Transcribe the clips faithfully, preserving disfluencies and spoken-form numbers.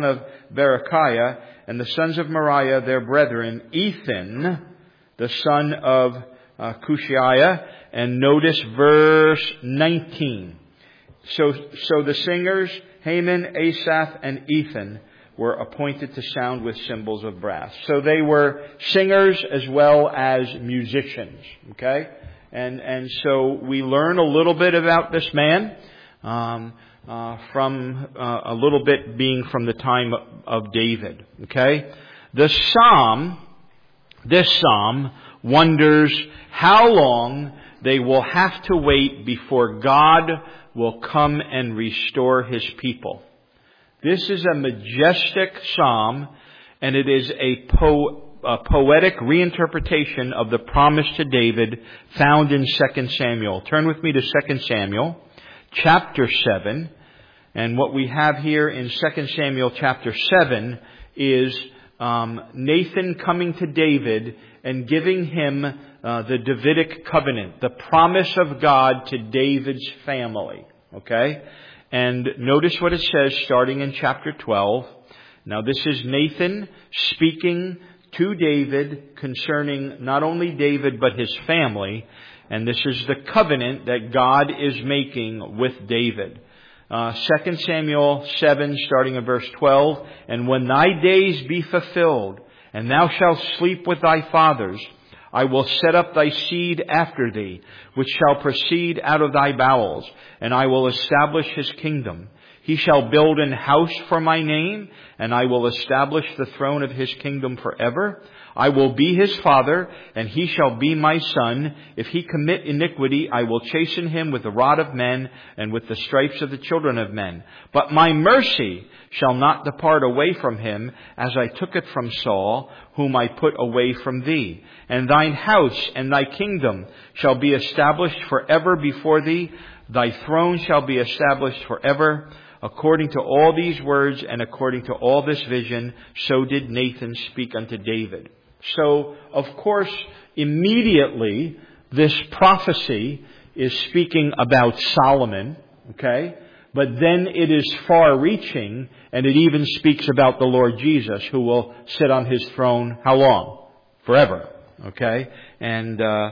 of Berechiah, and the sons of Moriah, their brethren, Ethan, the son of uh, Cushiah. And notice verse nineteen. So, so the singers, Heman, Asaph, and Ethan, were appointed to sound with cymbals of brass. So they were singers as well as musicians. Okay? And, and so we learn a little bit about this man, um, uh, from, uh, a little bit being from the time of David. Okay? The psalm, this psalm wonders how long they will have to wait before God will come and restore His people. This is a majestic psalm, and it is a, po- a poetic reinterpretation of the promise to David found in Second Samuel. Turn with me to Second Samuel, chapter seven. And what we have here in Second Samuel chapter seven is um, Nathan coming to David and giving him uh, the Davidic covenant, the promise of God to David's family. Okay? And notice what it says starting in chapter twelve. Now this is Nathan speaking to David concerning not only David but his family. And this is the covenant that God is making with David. Uh, Second Samuel seven starting in verse twelve. And when thy days be fulfilled, and thou shalt sleep with thy fathers, I will set up thy seed after thee, which shall proceed out of thy bowels, and I will establish his kingdom. He shall build an house for my name, and I will establish the throne of his kingdom forever. I will be his father, and he shall be my son. If he commit iniquity, I will chasten him with the rod of men and with the stripes of the children of men. But my mercy shall not depart away from him, as I took it from Saul, whom I put away from thee. And thine house and thy kingdom shall be established forever before thee. Thy throne shall be established forever. According to all these words and according to all this vision, so did Nathan speak unto David. So, of course, immediately this prophecy is speaking about Solomon, okay? But then it is far-reaching, and it even speaks about the Lord Jesus, who will sit on His throne how long? Forever, okay? And uh,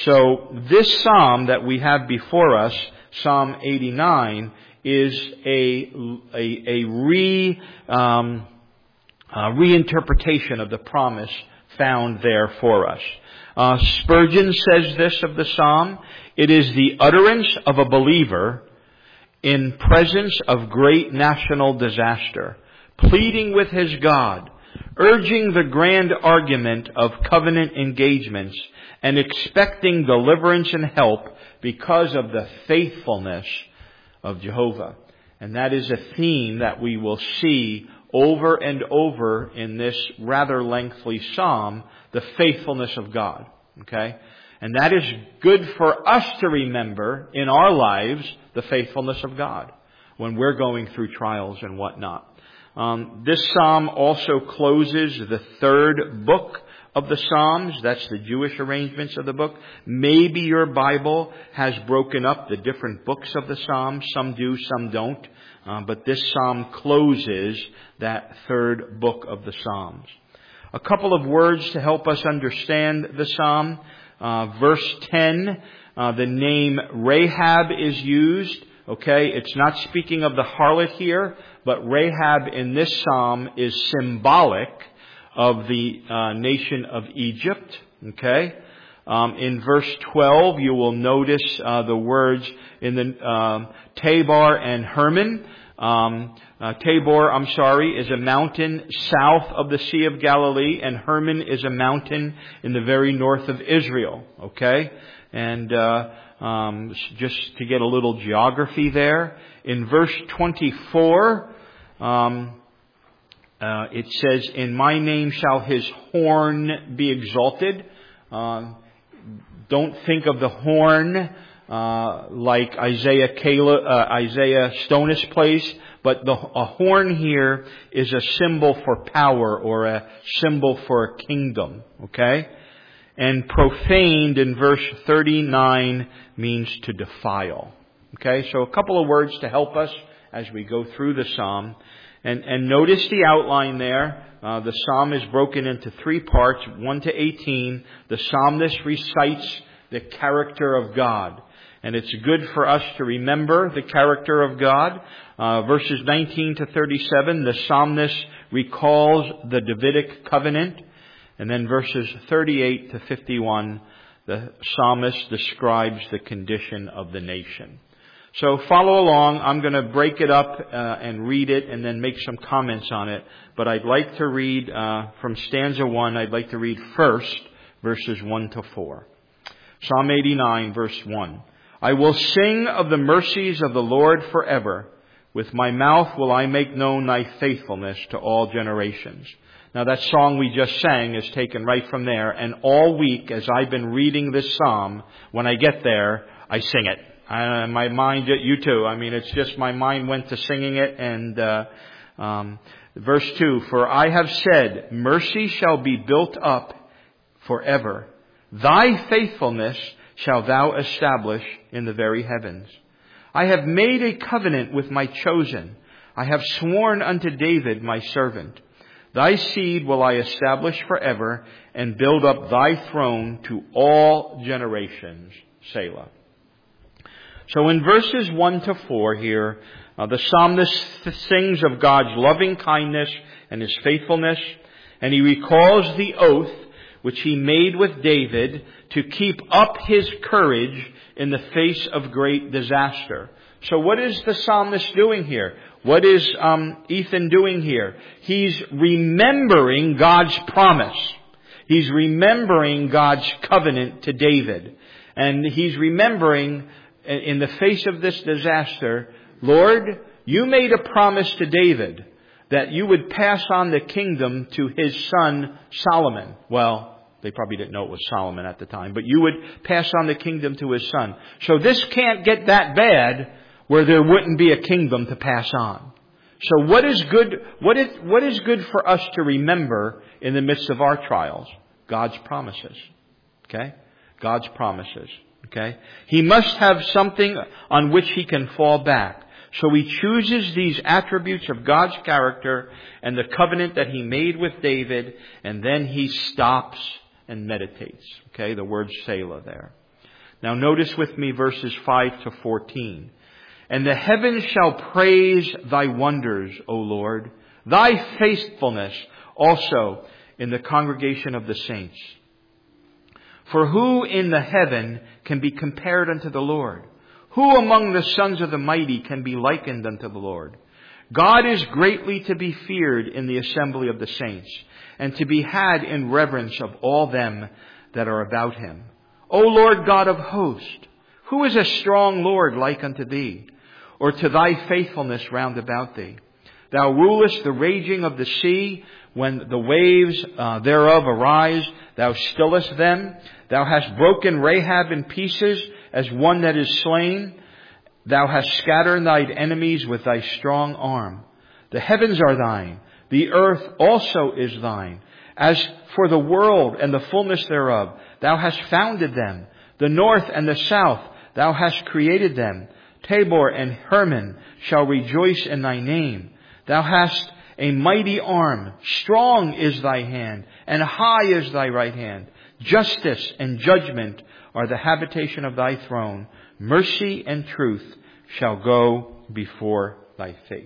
so this psalm that we have before us, Psalm eighty-nine, is a a, a re um, uh, reinterpretation of the promise found there for us. Uh, Spurgeon says this of the psalm: it is the utterance of a believer in presence of great national disaster, pleading with his God, urging the grand argument of covenant engagements, and expecting deliverance and help because of the faithfulness of Jehovah. And that is a theme that we will see over and over in this rather lengthy psalm, the faithfulness of God. Okay? And that is good for us to remember in our lives, the faithfulness of God, when we're going through trials and whatnot. Um, this psalm also closes the third book of the Psalms. That's the Jewish arrangements of the book. Maybe your Bible has broken up the different books of the Psalms. Some do, some don't. Uh, but this psalm closes that third book of the Psalms. A couple of words to help us understand the psalm. Uh, verse ten, uh, the name Rahab is used. Okay, it's not speaking of the harlot here, but Rahab in this psalm is symbolic of the uh, nation of Egypt. Okay, um, in verse twelve, you will notice uh, the words in the um, Tabor and Hermon. Um, uh, Tabor, I'm sorry, is a mountain south of the Sea of Galilee, and Hermon is a mountain in the very north of Israel. Okay, and uh, um, just to get a little geography there, in verse twenty-four. Um, Uh, it says, in my name shall his horn be exalted. Uh, don't think of the horn uh, like Isaiah Caleb, uh, Isaiah Stonis place, but the, a horn here is a symbol for power or a symbol for a kingdom. Okay? And profaned in verse thirty-nine means to defile. Okay? So a couple of words to help us as we go through the psalm. And, and notice the outline there. Uh, the psalm is broken into three parts, one to eighteen. The psalmist recites the character of God. And it's good for us to remember the character of God. Uh, verses nineteen to thirty-seven, the psalmist recalls the Davidic covenant. And then verses thirty-eight to fifty-one, the psalmist describes the condition of the nation. So follow along. I'm going to break it up uh, and read it and then make some comments on it. But I'd like to read uh, from stanza one, I'd like to read first verses one to four. Psalm eighty-nine, verse one. I will sing of the mercies of the Lord forever. With my mouth will I make known thy faithfulness to all generations. Now that song we just sang is taken right from there. And all week as I've been reading this psalm, when I get there, I sing it. Uh, my mind, you too. I mean, it's just my mind went to singing it. And uh, um, verse two, for I have said, mercy shall be built up forever. Thy faithfulness shall thou establish in the very heavens. I have made a covenant with my chosen. I have sworn unto David my servant. Thy seed will I establish forever and build up thy throne to all generations. Selah. So in verses one to four here, uh, the psalmist sings of God's loving kindness and His faithfulness, and he recalls the oath which he made with David to keep up his courage in the face of great disaster. So what is the psalmist doing here? What is um, Ethan doing here? He's remembering God's promise. He's remembering God's covenant to David. And he's remembering, in the face of this disaster, Lord, you made a promise to David that you would pass on the kingdom to his son Solomon. Well, they probably didn't know it was Solomon at the time, but you would pass on the kingdom to his son. So this can't get that bad where there wouldn't be a kingdom to pass on. So what is good, what is, what is good for us to remember in the midst of our trials? God's promises. Okay? God's promises. Okay? He must have something on which he can fall back. So he chooses these attributes of God's character and the covenant that he made with David, and then he stops and meditates. Okay? The word Selah there. Now notice with me verses five to fourteen. And the heavens shall praise thy wonders, O Lord, thy faithfulness also in the congregation of the saints. For who in the heaven can be compared unto the Lord? Who among the sons of the mighty can be likened unto the Lord? God is greatly to be feared in the assembly of the saints, and to be had in reverence of all them that are about him. O Lord God of hosts, who is a strong Lord like unto thee, or to thy faithfulness round about thee? Thou rulest the raging of the sea, when the waves uh, thereof arise, thou stillest them. Thou hast broken Rahab in pieces as one that is slain. Thou hast scattered thine enemies with thy strong arm. The heavens are thine, the earth also is thine. As for the world and the fullness thereof, thou hast founded them. The north and the south, thou hast created them. Tabor and Hermon shall rejoice in thy name. Thou hast a mighty arm, strong is thy hand, and high is thy right hand. Justice and judgment are the habitation of thy throne. Mercy and truth shall go before thy face.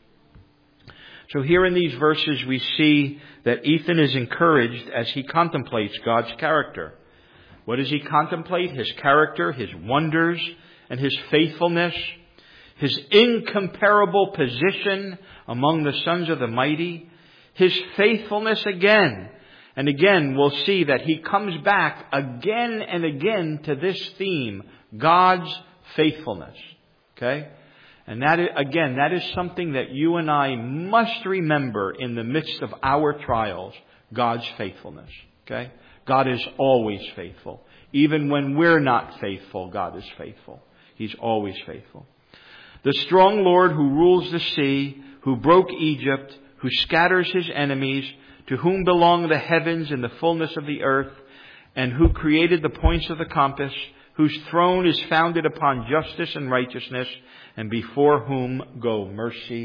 So here in these verses we see that Ethan is encouraged as he contemplates God's character. What does he contemplate? His character, his wonders, and his faithfulness, his incomparable position among the sons of the mighty, his faithfulness again. And again, we'll see that he comes back again and again to this theme, God's faithfulness. Okay? And that is, again, that is something that you and I must remember in the midst of our trials, God's faithfulness. Okay? God is always faithful. Even when we're not faithful, God is faithful. He's always faithful. The strong Lord who rules the sea, who broke Egypt, who scatters his enemies, to whom belong the heavens and the fullness of the earth, and who created the points of the compass, whose throne is founded upon justice and righteousness, and before whom go mercy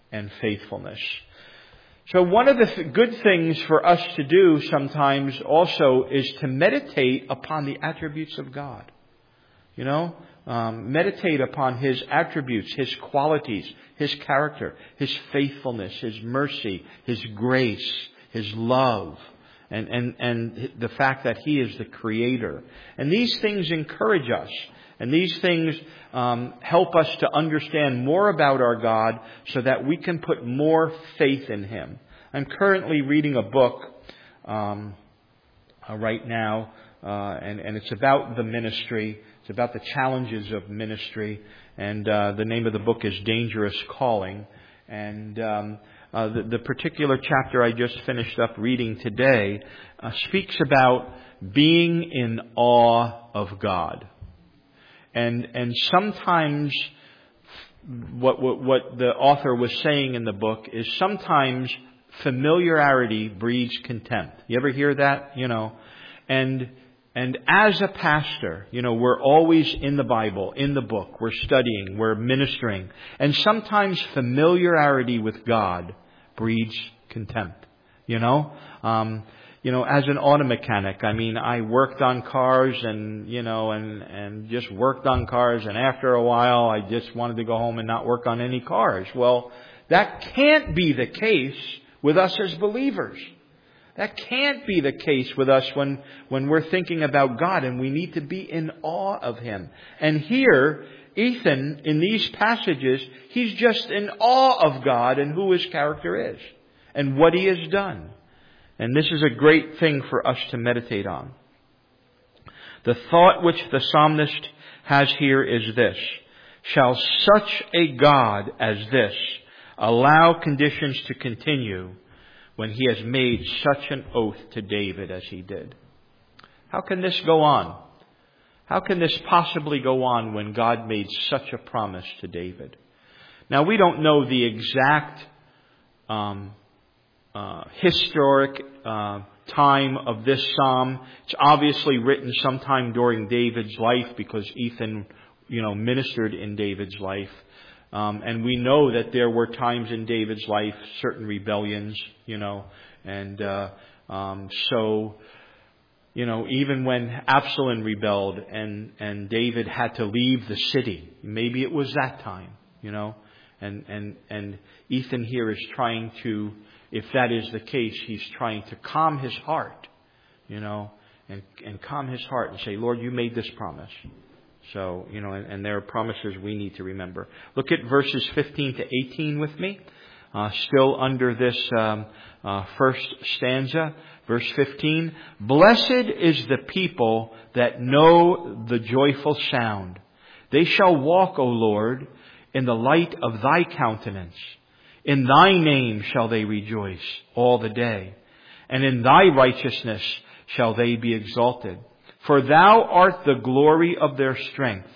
and faithfulness. So one of the th- good things for us to do sometimes also is to meditate upon the attributes of God. You know, um, meditate upon His attributes, His qualities, His character, His faithfulness, His mercy, His grace, His love, and, and, and the fact that He is the Creator. And these things encourage us. And these things um, help us to understand more about our God so that we can put more faith in Him. I'm currently reading a book um, uh, right now, uh, and, and it's about the ministry. It's about the challenges of ministry. And uh, the name of the book is Dangerous Calling. And um, uh, the, the particular chapter I just finished up reading today uh, speaks about being in awe of God. And and sometimes what, what what the author was saying in the book is sometimes familiarity breeds contempt. You ever hear that? You know, and and as a pastor, you know, we're always in the Bible, in the book. We're studying, we're ministering, and sometimes familiarity with God breeds contempt. You know. Um, You know, as an auto mechanic, I mean, I worked on cars and, you know, and, and just worked on cars. And after a while, I just wanted to go home and not work on any cars. Well, that can't be the case with us as believers. That can't be the case with us when, when we're thinking about God, and we need to be in awe of Him. And here, Ethan, in these passages, he's just in awe of God and who His character is and what He has done. And this is a great thing for us to meditate on. The thought which the psalmist has here is this: shall such a God as this allow conditions to continue when He has made such an oath to David as He did? How can this go on? How can this possibly go on when God made such a promise to David? Now, we don't know the exact um Uh, historic uh, time of this psalm. It's obviously written sometime during David's life because Ethan, you know, ministered in David's life. Um, and we know that there were times in David's life, certain rebellions, you know, and uh, um, so, you know, even when Absalom rebelled and, and David had to leave the city, maybe it was that time, you know, and, and, and Ethan here is trying to, if that is the case, he's trying to calm his heart, you know, and, and calm his heart and say, Lord, you made this promise. So, you know, and, and there are promises we need to remember. Look at verses fifteen to eighteen with me. Uh, still under this um, uh, first stanza, verse fifteen. Blessed is the people that know the joyful sound. They shall walk, O Lord, in the light of Thy countenance. In Thy name shall they rejoice all the day, and in Thy righteousness shall they be exalted. For Thou art the glory of their strength,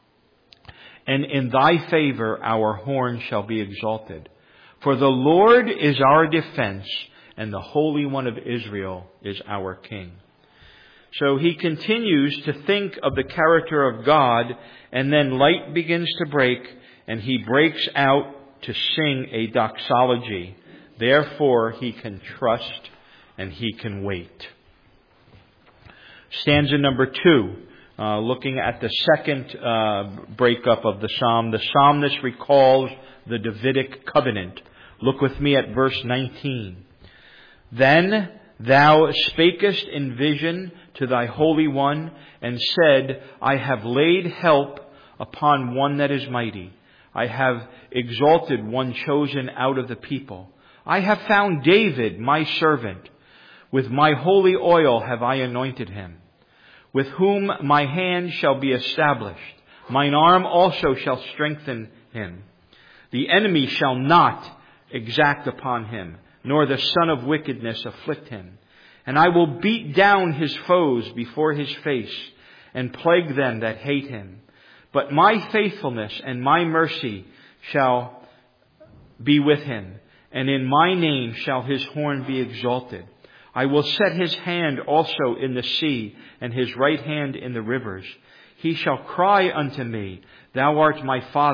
and in Thy favor our horn shall be exalted. For the Lord is our defense, and the Holy One of Israel is our King. So he continues to think of the character of God, and then light begins to break, and he breaks out to sing a doxology. Therefore he can trust and he can wait. Stanza number two, uh, looking at the second uh, breakup of the psalm. The psalmist recalls the Davidic covenant. Look with me at verse nineteen. Then Thou spakest in vision to Thy Holy One, and said, I have laid help upon one that is mighty. I have exalted one chosen out of the people. I have found David, my servant. With my holy oil have I anointed him, with whom my hand shall be established. Mine arm also shall strengthen him. The enemy shall not exact upon him, nor the son of wickedness afflict him. And I will beat down his foes before his face, and plague them that hate him. But my faithfulness and my mercy shall be with him, and in my name shall his horn be exalted. I will set his hand also in the sea, and his right hand in the rivers. He shall cry unto me, Thou art my Father,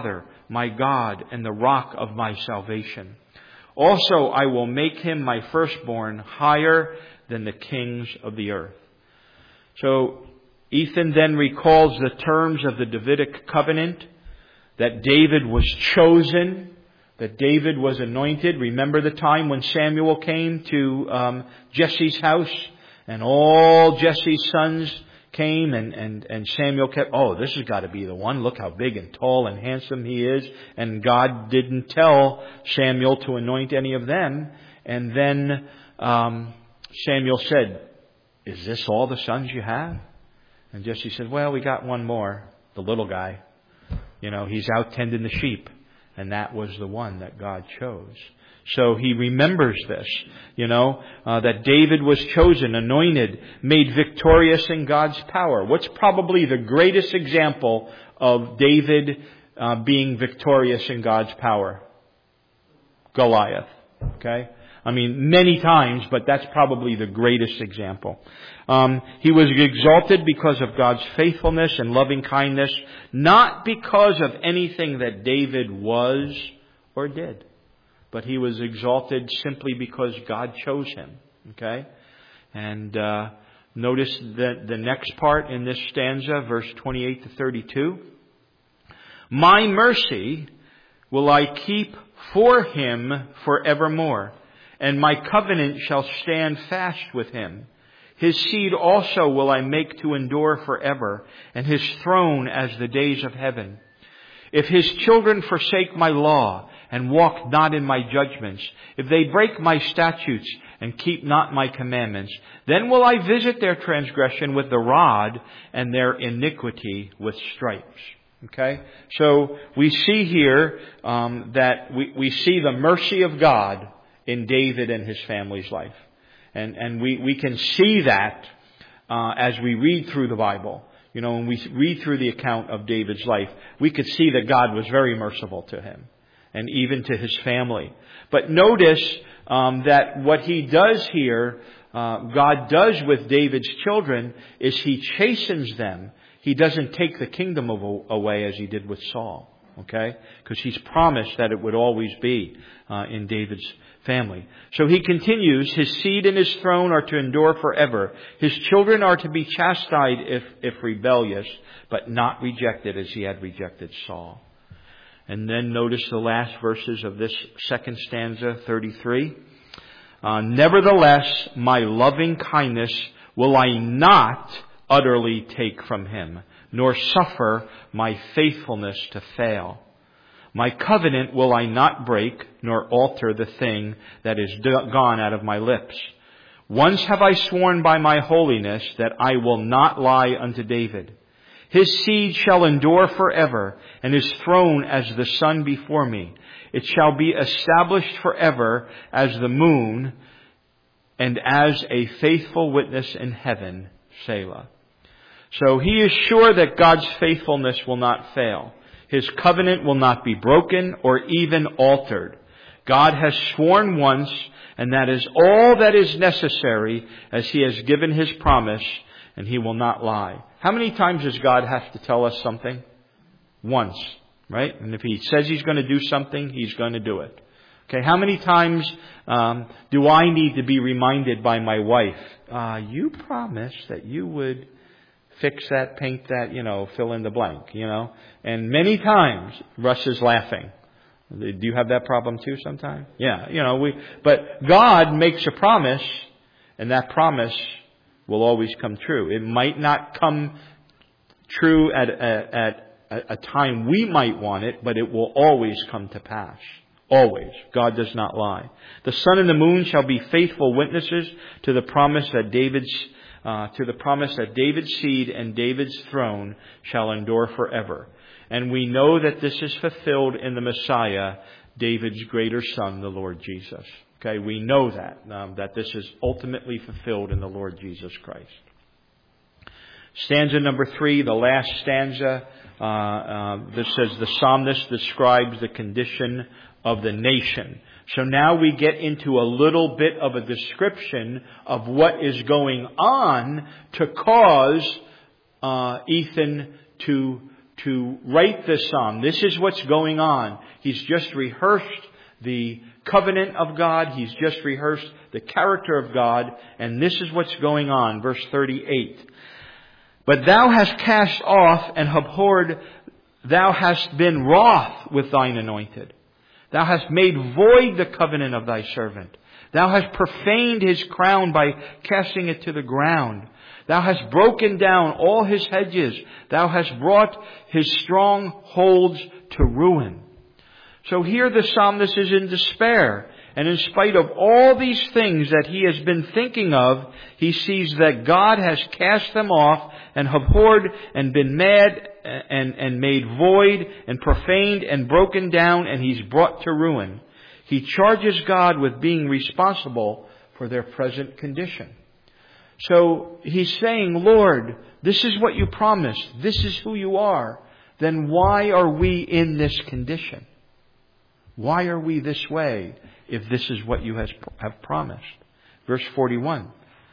my God and the rock of my salvation. Also, I will make him my firstborn higher than the kings of the earth. So, Ethan then recalls the terms of the Davidic covenant, that David was chosen, that David was anointed. Remember the time when Samuel came to um, Jesse's house, and all Jesse's sons came, and, and, and Samuel kept, oh, this has got to be the one. Look how big and tall and handsome he is. And God didn't tell Samuel to anoint any of them. And then um, Samuel said, is this all the sons you have? And Jesse said, well, we got one more, the little guy. You know, he's out tending the sheep. And that was the one that God chose. So he remembers this, you know, uh, that David was chosen, anointed, made victorious in God's power. What's probably the greatest example of David uh, being victorious in God's power? Goliath. Okay? I mean, many times, but that's probably the greatest example. Um, he was exalted because of God's faithfulness and loving kindness, not because of anything that David was or did. But he was exalted simply because God chose him. Okay? And uh, notice that the next part in this stanza, verse twenty-eight to thirty-two. My mercy will I keep for him forevermore, and my covenant shall stand fast with him. His seed also will I make to endure forever, and his throne as the days of heaven. If his children forsake my law, and walk not in my judgments, if they break my statutes and keep not my commandments, then will I visit their transgression with the rod and their iniquity with stripes. Okay? So we see here um, that we, we see the mercy of God in David and his family's life. And, and we, we can see that uh, as we read through the Bible. You know, when we read through the account of David's life, we could see that God was very merciful to him. And even to his family. But notice um, that what he does here, uh, God does with David's children, is he chastens them. He doesn't take the kingdom away as he did with Saul. Okay? Because he's promised that it would always be uh, in David's family. So he continues, his seed and his throne are to endure forever. His children are to be chastised if, if rebellious, but not rejected as he had rejected Saul. And then notice the last verses of this second stanza, thirty-three. Uh, Nevertheless, my loving kindness will I not utterly take from him, nor suffer my faithfulness to fail. My covenant will I not break, nor alter the thing that is gone out of my lips. Once have I sworn by my holiness that I will not lie unto David. His seed shall endure forever, and his throne as the sun before me. It shall be established forever as the moon, and as a faithful witness in heaven, Selah. So he is sure that God's faithfulness will not fail. His covenant will not be broken or even altered. God has sworn once, and that is all that is necessary as he has given his promise, and he will not lie. How many times does God have to tell us something? Once, right? And if he says he's going to do something, he's going to do it. Okay, how many times um, do I need to be reminded by my wife, uh, you promised that you would fix that, paint that, you know, fill in the blank, you know? And many times, Russ is laughing. Do you have that problem too sometimes? Yeah, you know, we, but God makes a promise, and that promise will always come true. It might not come true at, at, at a time we might want it, but it will always come to pass. Always. God does not lie. The sun and the moon shall be faithful witnesses to the promise that David's, uh, to the promise that David's seed and David's throne shall endure forever. And we know that this is fulfilled in the Messiah, David's greater son, the Lord Jesus. Okay, we know that, um, that this is ultimately fulfilled in the Lord Jesus Christ. Stanza number three, the last stanza, uh, uh, this says the psalmist describes the condition of the nation. So now we get into a little bit of a description of what is going on to cause uh, Ethan to to write this psalm. This is what's going on. He's just rehearsed the covenant of God. He's just rehearsed the character of God. And this is what's going on. Verse thirty-eight. But thou hast cast off and abhorred, thou hast been wroth with thine anointed. Thou hast made void the covenant of thy servant. Thou hast profaned his crown by casting it to the ground. Thou hast broken down all his hedges. Thou hast brought his strongholds to ruin. So here the psalmist is in despair. And in spite of all these things that he has been thinking of, he sees that God has cast them off and abhorred and been mad and, and made void and profaned and broken down, and he's brought to ruin. He charges God with being responsible for their present condition. So he's saying, Lord, this is what you promised. This is who you are. Then why are we in this condition? Why are we this way if this is what you have promised? Verse forty-one.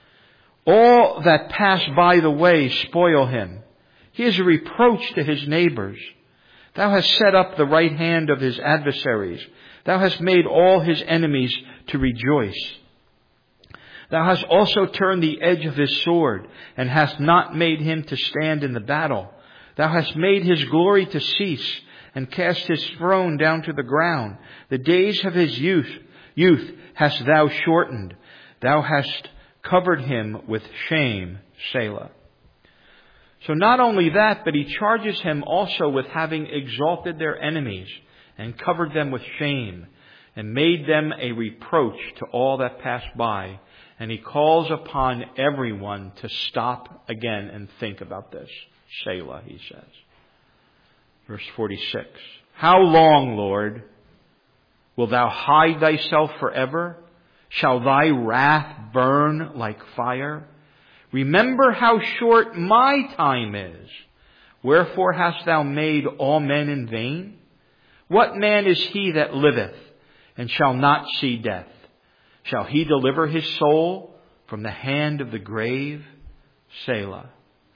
All that pass by the way spoil him. He is a reproach to his neighbors. Thou hast set up the right hand of his adversaries. Thou hast made all his enemies to rejoice. Thou hast also turned the edge of his sword, and hast not made him to stand in the battle. Thou hast made his glory to cease, and cast his throne down to the ground. The days of his youth, youth hast thou shortened. Thou hast covered him with shame, Selah. So not only that, but he charges him also with having exalted their enemies, and covered them with shame, and made them a reproach to all that pass by. And he calls upon everyone to stop again and think about this. Selah, he says. Verse forty-six. How long, Lord, wilt thou hide thyself forever? Shall thy wrath burn like fire? Remember how short my time is. Wherefore hast thou made all men in vain? What man is he that liveth, and shall not see death? Shall he deliver his soul from the hand of the grave? Selah.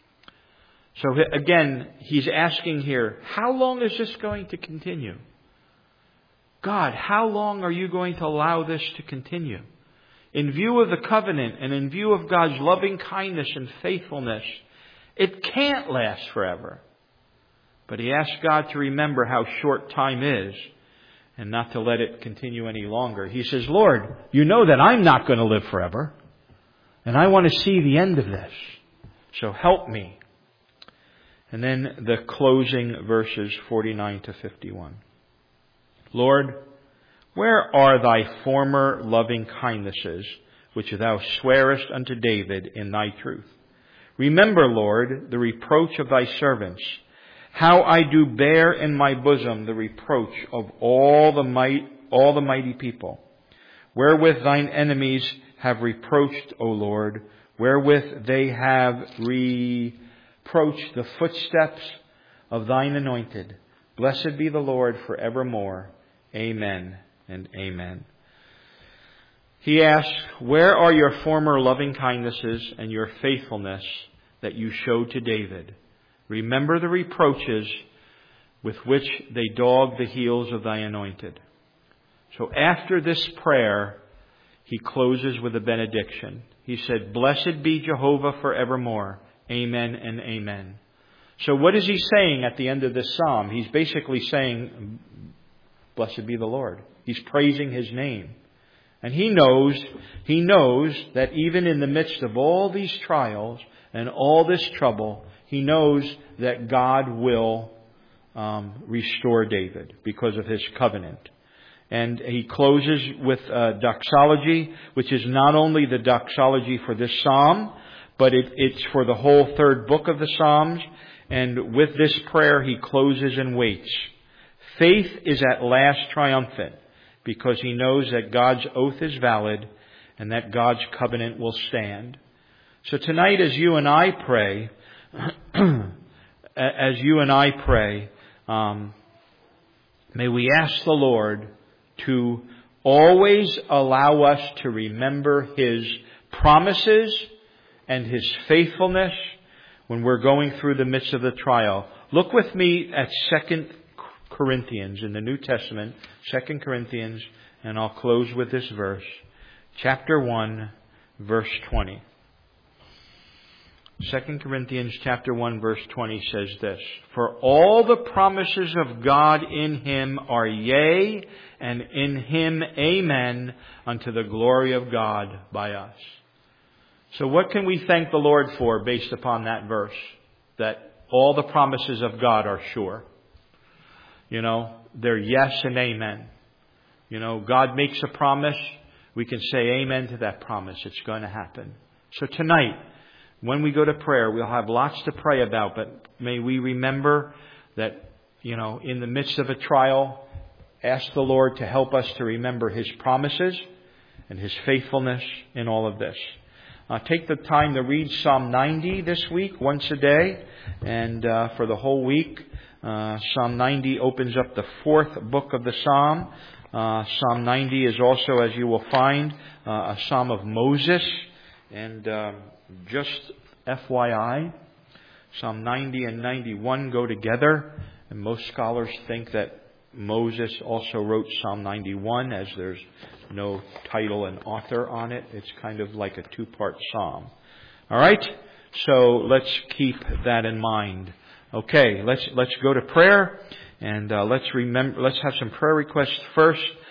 So again, he's asking here, how long is this going to continue? God, how long are you going to allow this to continue? In view of the covenant and in view of God's loving kindness and faithfulness, it can't last forever. But he asks God to remember how short time is and not to let it continue any longer. He says, Lord, you know that I'm not going to live forever, and I want to see the end of this. So help me. And then the closing verses forty-nine to fifty-one. Lord, where are thy former loving kindnesses, which thou swearest unto David in thy truth? Remember, Lord, the reproach of thy servants, how I do bear in my bosom the reproach of all the might, all the mighty people, wherewith thine enemies have reproached, O Lord, wherewith they have reproached the footsteps of thine anointed. Blessed be the Lord forevermore. Amen and amen. He asks, where are your former loving kindnesses and your faithfulness that you showed to David? Remember the reproaches with which they dogged the heels of thy anointed. So after this prayer, he closes with a benediction. He said, Blessed be Jehovah forevermore. Amen and amen. So what is he saying at the end of this psalm? He's basically saying, Blessed be the Lord. He's praising his name. And he knows, he knows that even in the midst of all these trials and all this trouble, he knows that God will um, restore David because of his covenant. And he closes with a doxology, which is not only the doxology for this psalm, but it, it's for the whole third book of the Psalms. And with this prayer, he closes and waits. Faith is at last triumphant because he knows that God's oath is valid and that God's covenant will stand. So tonight, as you and I pray, as you and I pray, um, may we ask the Lord to always allow us to remember His promises and His faithfulness when we're going through the midst of the trial. Look with me at Second Corinthians in the New Testament, Second Corinthians, and I'll close with this verse. Chapter one, verse twenty. Second Corinthians chapter one, verse twenty says this: For all the promises of God in Him are yea, and in Him amen, unto the glory of God by us. So what can we thank the Lord for based upon that verse? That all the promises of God are sure. You know, they're yes and amen. You know, God makes a promise. We can say amen to that promise. It's going to happen. So tonight, when we go to prayer, we'll have lots to pray about, but may we remember that, you know, in the midst of a trial, ask the Lord to help us to remember His promises and His faithfulness in all of this. Uh, take the time to read Psalm ninety this week, once a day, and uh, for the whole week. Uh, Psalm ninety opens up the fourth book of the Psalm. Uh, Psalm ninety is also, as you will find, uh, a Psalm of Moses. And uh, just F Y I, Psalm ninety and ninety-one go together. And most scholars think that Moses also wrote Psalm ninety-one, as there's no title and author on it. It's kind of like a two-part psalm. All right? So let's keep that in mind. Okay, let's let's go to prayer, and uh, let's remember. Let's have some prayer requests first.